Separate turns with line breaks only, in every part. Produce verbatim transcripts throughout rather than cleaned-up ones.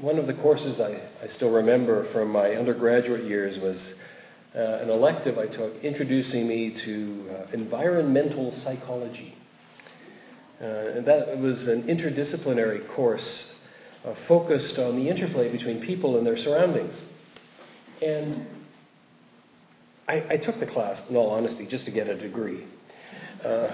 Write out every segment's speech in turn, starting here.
One of the courses I, I still remember from my undergraduate years was uh, an elective I took introducing me to uh, environmental psychology. Uh, and that was an interdisciplinary course uh, focused on the interplay between people and their surroundings. And I, I took the class, in all honesty, just to get a degree. Uh,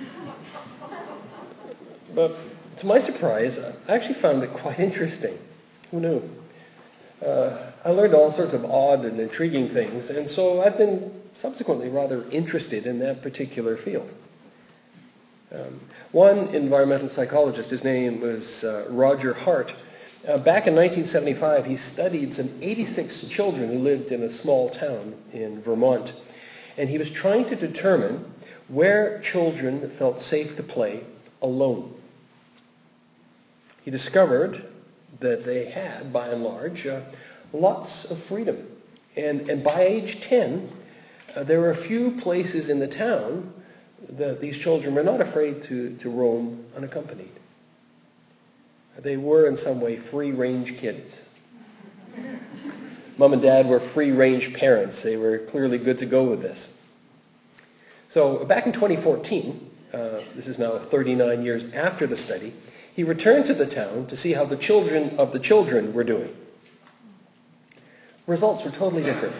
but to my surprise, I actually found it quite interesting. Who knew? Uh, I learned all sorts of odd and intriguing things, and so I've been subsequently rather interested in that particular field. Um, one environmental psychologist, his name was uh, Roger Hart. Uh, back in nineteen seventy-five, he studied some eighty-six children who lived in a small town in Vermont, and he was trying to determine where children felt safe to play alone. He discovered that they had, by and large, uh, lots of freedom. And, and by age ten, uh, there were a few places in the town that these children were not afraid to, to roam unaccompanied. They were, in some way, free-range kids. Mom and Dad were free-range parents. They were clearly good to go with this. So back in twenty fourteen, uh, this is now thirty-nine years after the study, he returned to the town to see how the children of the children were doing. Results were totally different.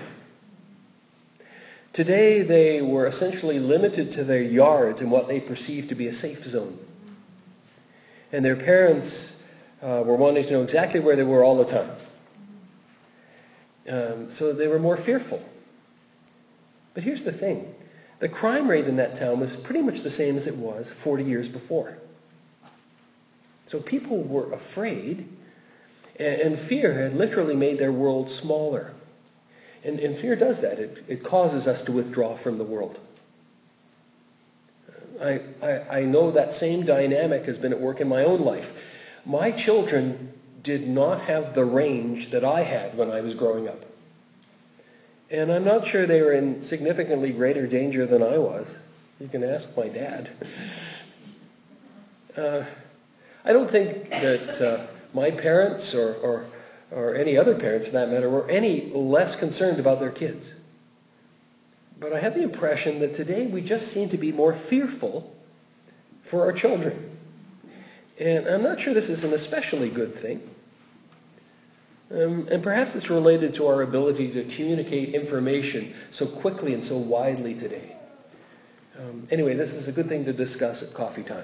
Today, they were essentially limited to their yards in what they perceived to be a safe zone. And their parents uh, were wanting to know exactly where they were all the time. Um, so they were more fearful. But here's the thing. The crime rate in that town was pretty much the same as it was forty years before. So people were afraid, and fear had literally made their world smaller. And, and fear does that. It, it causes us to withdraw from the world. I, I, I know that same dynamic has been at work in my own life. My children did not have the range that I had when I was growing up. And I'm not sure they were in significantly greater danger than I was. You can ask my dad. Uh, I don't think that uh, my parents or, or, or any other parents for that matter were any less concerned about their kids. But I have the impression that today we just seem to be more fearful for our children. And I'm not sure this is an especially good thing. Um, and perhaps it's related to our ability to communicate information so quickly and so widely today. Um, anyway, this is a good thing to discuss at coffee time.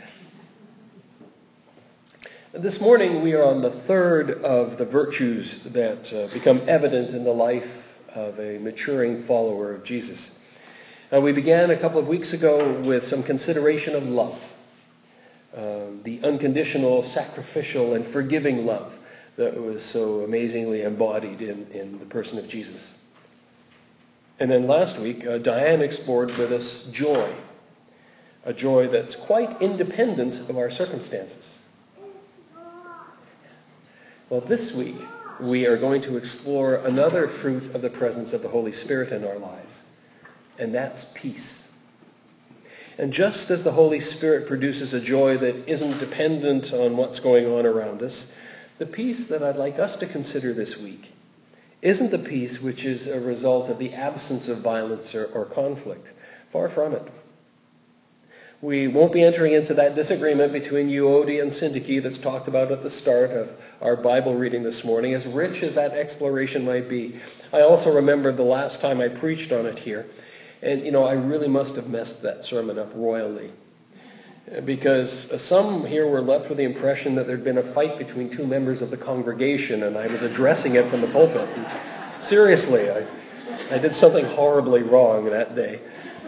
This morning we are on the third of the virtues that uh, become evident in the life of a maturing follower of Jesus. Uh, we began a couple of weeks ago with some consideration of love, uh, the unconditional, sacrificial, and forgiving love that was so amazingly embodied in, in the person of Jesus. And then last week, uh, Diane explored with us joy, a joy that's quite independent of our circumstances. Well, this week, we are going to explore another fruit of the presence of the Holy Spirit in our lives, and that's peace. And just as the Holy Spirit produces a joy that isn't dependent on what's going on around us, the peace that I'd like us to consider this week isn't the peace which is a result of the absence of violence or, or conflict. Far from it. We won't be entering into that disagreement between Euodia and Syntyche that's talked about at the start of our Bible reading this morning, as rich as that exploration might be. I also remember the last time I preached on it here, and, you know, I really must have messed that sermon up royally, because some here were left with the impression that there'd been a fight between two members of the congregation, and I was addressing it from the pulpit. And seriously, I, I did something horribly wrong that day.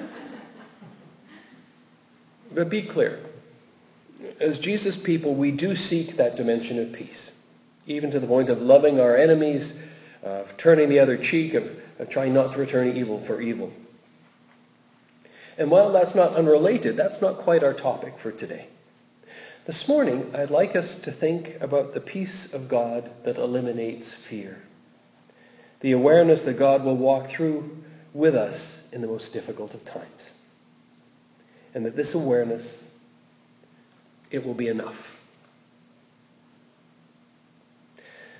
But be clear, as Jesus' people, we do seek that dimension of peace, even to the point of loving our enemies, of turning the other cheek, of, of trying not to return evil for evil. And while that's not unrelated, that's not quite our topic for today. This morning, I'd like us to think about the peace of God that eliminates fear, the awareness that God will walk through with us in the most difficult of times. And that this awareness, it will be enough.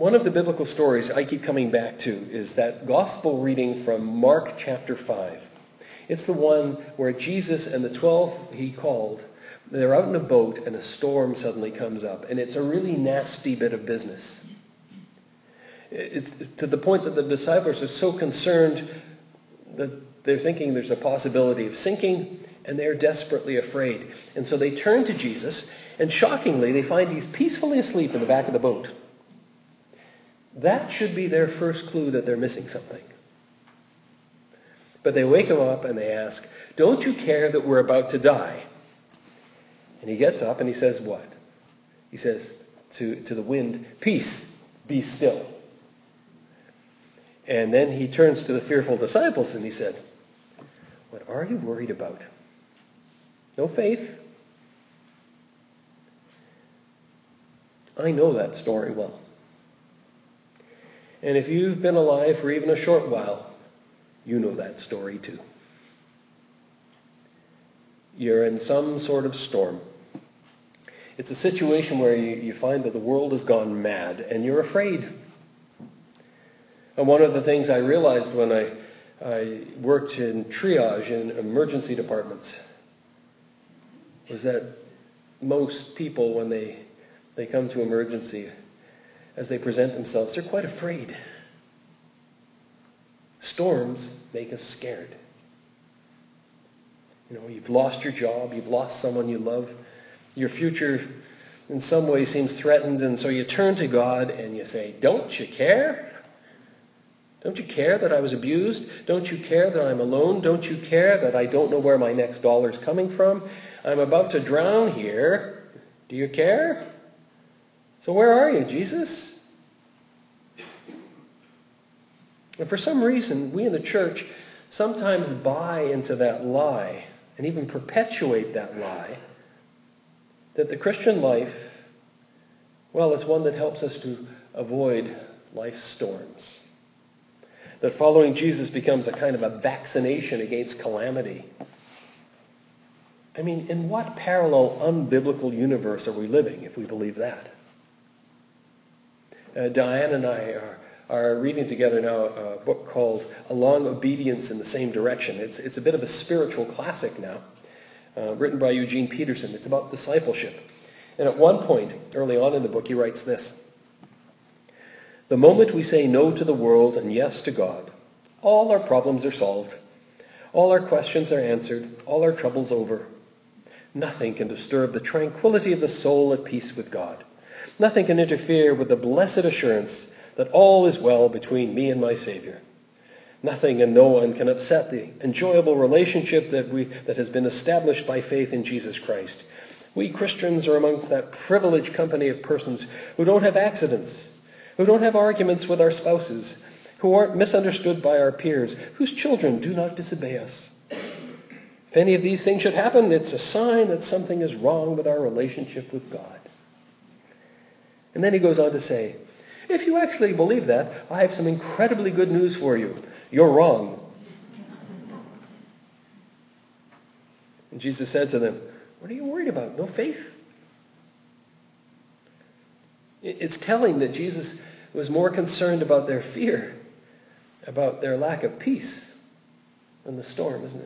One of the biblical stories I keep coming back to is that gospel reading from Mark chapter five. It's the one where Jesus and the twelve he called, they're out in a boat and a storm suddenly comes up. And it's a really nasty bit of business. It's to the point that the disciples are so concerned that they're thinking there's a possibility of sinking, and they're desperately afraid. And so they turn to Jesus, and shockingly, they find he's peacefully asleep in the back of the boat. That should be their first clue that they're missing something. But they wake him up and they ask, "Don't you care that we're about to die?" And he gets up and he says what? He says to, to the wind, "Peace, be still." And then he turns to the fearful disciples and he said, "What are you worried about? No faith?" I know that story well. And if you've been alive for even a short while, you know that story too. You're in some sort of storm. It's a situation where you, you find that the world has gone mad and you're afraid. And one of the things I realized when I, I worked in triage in emergency departments was that most people, when they, they come to emergency, as they present themselves, they're quite afraid. Storms make us scared. You know, you've lost your job, you've lost someone you love, your future in some way seems threatened, and so you turn to God and you say, "Don't you care? Don't you care that I was abused? Don't you care that I'm alone? Don't you care that I don't know where my next dollar is coming from? I'm about to drown here. Do you care? So where are you, Jesus?" And for some reason, we in the church sometimes buy into that lie and even perpetuate that lie that the Christian life, well, is one that helps us to avoid life's storms. That following Jesus becomes a kind of a vaccination against calamity. I mean, in what parallel unbiblical universe are we living if we believe that? Uh, Diane and I are, are reading together now a book called A Long Obedience in the Same Direction. It's, it's a bit of a spiritual classic now, uh, written by Eugene Peterson. It's about discipleship. And at one point, early on in the book, he writes this: "The moment we say no to the world and yes to God, all our problems are solved. All our questions are answered. All our troubles over. Nothing can disturb the tranquility of the soul at peace with God. Nothing can interfere with the blessed assurance that all is well between me and my Savior. Nothing and no one can upset the enjoyable relationship that we that has been established by faith in Jesus Christ. We Christians are amongst that privileged company of persons who don't have accidents, who don't have arguments with our spouses, who aren't misunderstood by our peers, whose children do not disobey us. If any of these things should happen, it's a sign that something is wrong with our relationship with God." And then he goes on to say, "If you actually believe that, I have some incredibly good news for you. You're wrong." And Jesus said to them, "What are you worried about? No faith?" It's telling that Jesus was more concerned about their fear, about their lack of peace, than the storm, isn't it?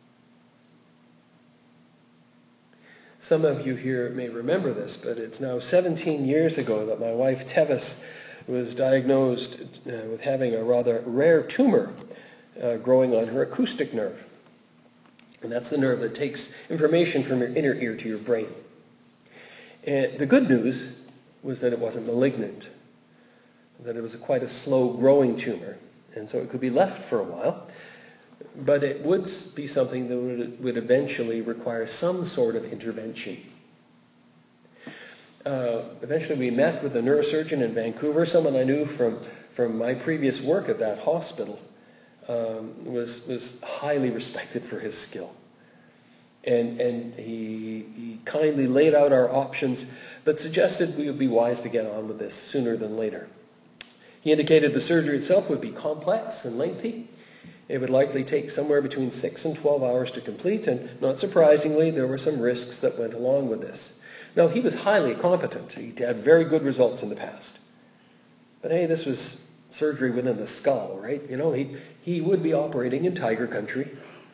Some of you here may remember this, but it's now seventeen years ago that my wife Tevis was diagnosed uh, with having a rather rare tumor uh, growing on her acoustic nerve. And that's the nerve that takes information from your inner ear to your brain. And the good news was that it wasn't malignant, that it was a quite a slow-growing tumor, and so it could be left for a while. But it would be something that would, would eventually require some sort of intervention. Uh, eventually we met with a neurosurgeon in Vancouver, someone I knew from, from my previous work at that hospital, um, was, was highly respected for his skill. And, and he, he kindly laid out our options, but suggested we would be wise to get on with this sooner than later. He indicated the surgery itself would be complex and lengthy. It would likely take somewhere between six and twelve hours to complete, and not surprisingly, there were some risks that went along with this. Now, he was highly competent. He'd had very good results in the past. But hey, this was surgery within the skull, right? You know, he, he would be operating in tiger country.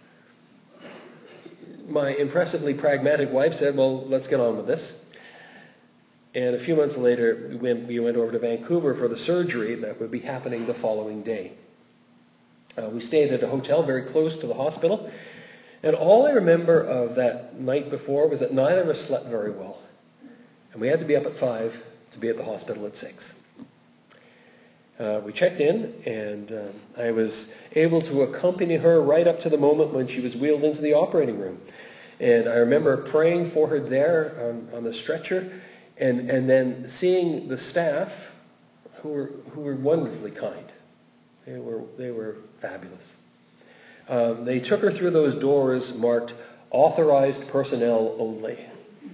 My impressively pragmatic wife said, well, let's get on with this. And a few months later, we went, we went over to Vancouver for the surgery that would be happening the following day. Uh, we stayed at a hotel very close to the hospital. And all I remember of that night before was that neither of us slept very well. And we had to be up at five to be at the hospital at six. Uh, we checked in, and um, I was able to accompany her right up to the moment when she was wheeled into the operating room. And I remember praying for her there on, on the stretcher, and, and then seeing the staff who were who were wonderfully kind. They were they were fabulous. Um, they took her through those doors marked "Authorized Personnel Only,"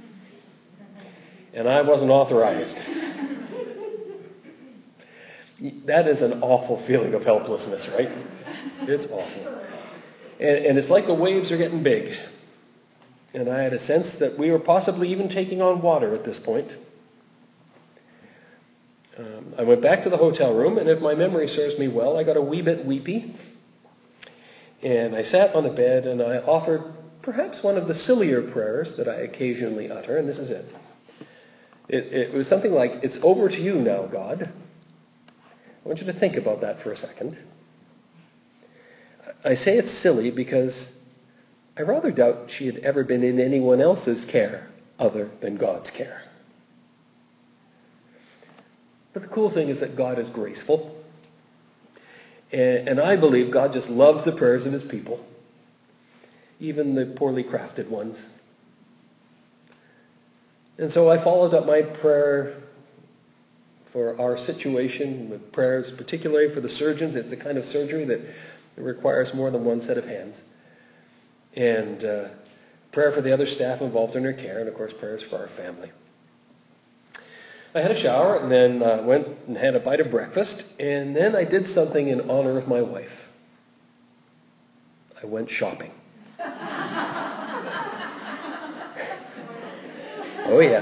and I wasn't authorized. That is an awful feeling of helplessness, right? It's awful. And, and it's like the waves are getting big. And I had a sense that we were possibly even taking on water at this point. Um, I went back to the hotel room, and if my memory serves me well, I got a wee bit weepy. And I sat on the bed, and I offered perhaps one of the sillier prayers that I occasionally utter, and this is it. It, it was something like, "It's over to you now, God." I want you to think about that for a second. I say it's silly because I rather doubt she had ever been in anyone else's care other than God's care. But the cool thing is that God is graceful. And, and I believe God just loves the prayers of his people, even the poorly crafted ones. And so I followed up my prayer for our situation with prayers, particularly for the surgeons. It's the kind of surgery that requires more than one set of hands. And uh, prayer for the other staff involved in her care, and of course prayers for our family. I had a shower, and then uh, went and had a bite of breakfast, and then I did something in honor of my wife. I went shopping. Oh yeah.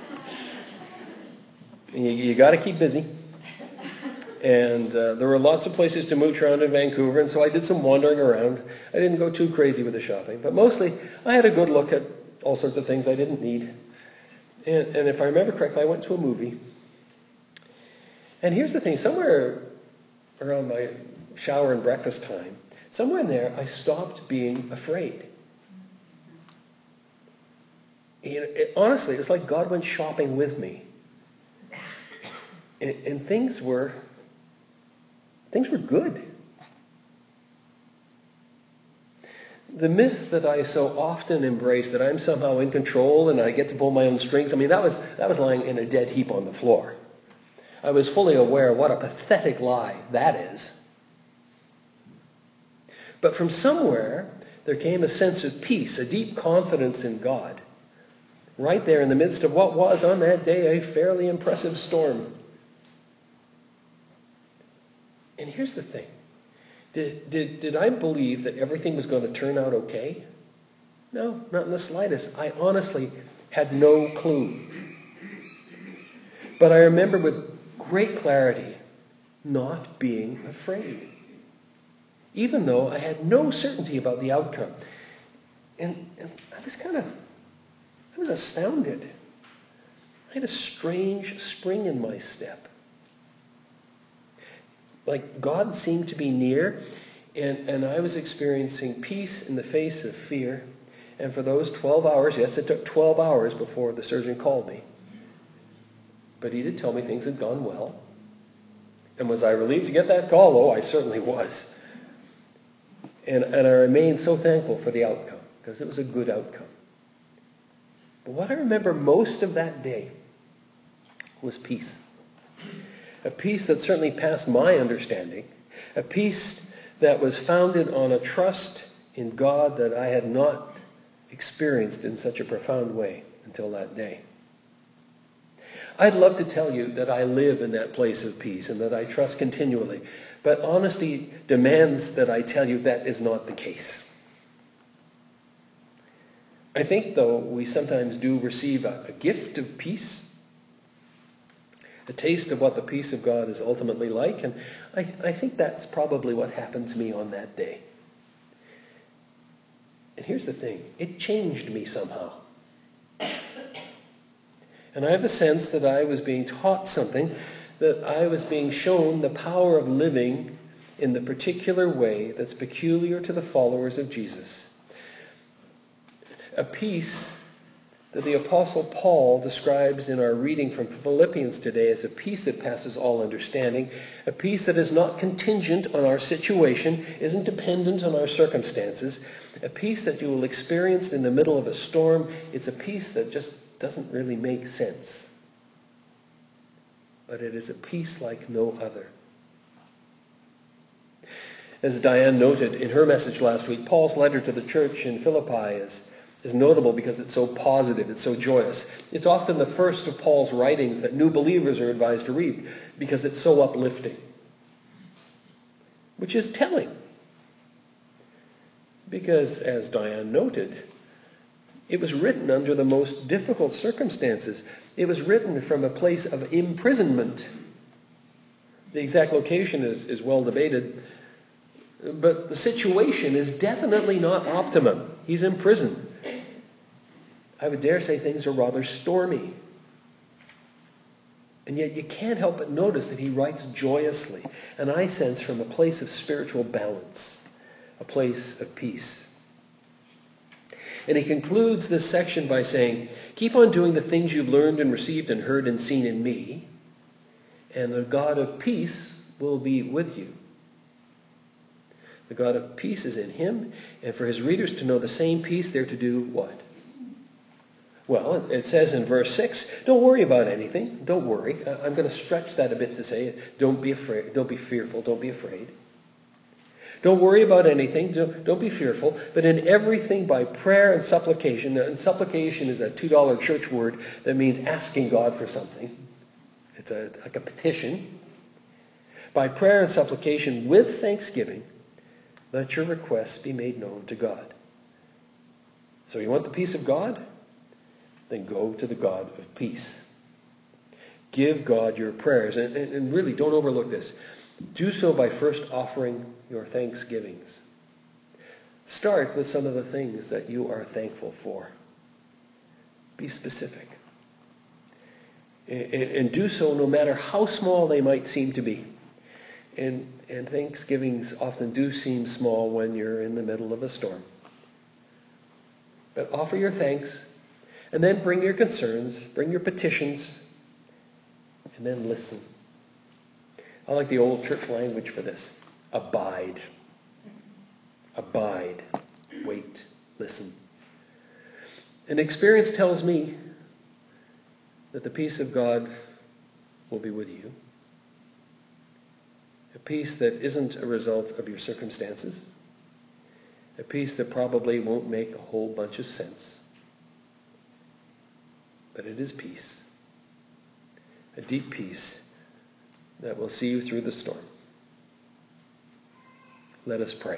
You, you got to keep busy. And uh, there were lots of places to mooch around in Vancouver, and so I did some wandering around. I didn't go too crazy with the shopping, but mostly I had a good look at all sorts of things I didn't need. And, and if I remember correctly, I went to a movie. And here's the thing, somewhere around my shower and breakfast time, somewhere in there, I stopped being afraid. You know, it, honestly, it's like God went shopping with me. And, and things were, things were good. The myth that I so often embrace, that I'm somehow in control and I get to pull my own strings, I mean, that was, that was lying in a dead heap on the floor. I was fully aware what a pathetic lie that is. But from somewhere, there came a sense of peace, a deep confidence in God, right there in the midst of what was, on that day, a fairly impressive storm. And here's the thing. Did, did, did I believe that everything was going to turn out okay? No, not in the slightest. I honestly had no clue. But I remember with great clarity not being afraid, even though I had no certainty about the outcome. And, and I was kind of, I was astounded. I had a strange spring in my step. Like God seemed to be near, and, and I was experiencing peace in the face of fear. And for those twelve hours, yes, it took twelve hours before the surgeon called me. But he did tell me things had gone well. And was I relieved to get that call? Oh, I certainly was. And, and I remained so thankful for the outcome, because it was a good outcome. But what I remember most of that day was peace. A peace that certainly passed my understanding. A peace that was founded on a trust in God that I had not experienced in such a profound way until that day. I'd love to tell you that I live in that place of peace and that I trust continually. But honesty demands that I tell you that is not the case. I think, though, we sometimes do receive a, a gift of peace. A taste of what the peace of God is ultimately like. And I, I think that's probably what happened to me on that day. And here's the thing. It changed me somehow. And I have the sense that I was being taught something, that I was being shown the power of living in the particular way that's peculiar to the followers of Jesus. A peace that the Apostle Paul describes in our reading from Philippians today as a peace that passes all understanding, a peace that is not contingent on our situation, isn't dependent on our circumstances, a peace that you will experience in the middle of a storm. It's a peace that just doesn't really make sense. But it is a peace like no other. As Diane noted in her message last week, Paul's letter to the church in Philippi is is notable because it's so positive, it's so joyous. It's often the first of Paul's writings that new believers are advised to read because it's so uplifting, which is telling. Because, as Diane noted, it was written under the most difficult circumstances. It was written from a place of imprisonment. The exact location is, is well debated, but the situation is definitely not optimum. He's in prison. I would dare say things are rather stormy. And yet you can't help but notice that he writes joyously, and I sense from a place of spiritual balance, a place of peace. And he concludes this section by saying, keep on doing the things you've learned and received and heard and seen in me, and the God of peace will be with you. The God of peace is in him, and for his readers to know the same peace, they're to do what? Well, it says in verse six, don't worry about anything. Don't worry. I'm going to stretch that a bit to say, don't be afraid. Don't be fearful. Don't be afraid. Don't worry about anything. Don't, don't be fearful. But in everything by prayer and supplication, and supplication is a two dollar church word that means asking God for something. It's a, like a petition. By prayer and supplication with thanksgiving, let your requests be made known to God. So you want the peace of God? Then go to the God of peace. Give God your prayers. And, and, and really, don't overlook this. Do so by first offering your thanksgivings. Start with some of the things that you are thankful for. Be specific. And, and, and do so no matter how small they might seem to be. And, and thanksgivings often do seem small when you're in the middle of a storm. But offer your thanks. And then bring your concerns, bring your petitions, and then listen. I like the old church language for this. Abide. Abide. Wait. Listen. And experience tells me that the peace of God will be with you. A peace that isn't a result of your circumstances. A peace that probably won't make a whole bunch of sense. But it is peace. A deep peace that will see you through the storm. Let us pray.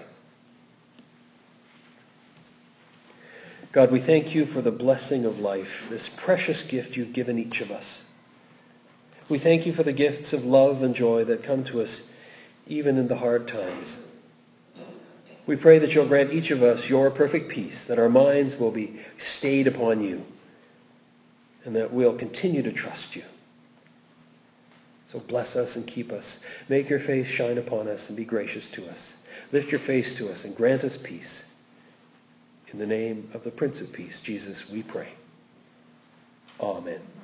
God, we thank you for the blessing of life, this precious gift you've given each of us. We thank you for the gifts of love and joy that come to us even in the hard times. We pray that you'll grant each of us your perfect peace, that our minds will be stayed upon you, and that we'll continue to trust you. So bless us and keep us. Make your face shine upon us and be gracious to us. Lift your face to us and grant us peace. In the name of the Prince of Peace, Jesus, we pray. Amen.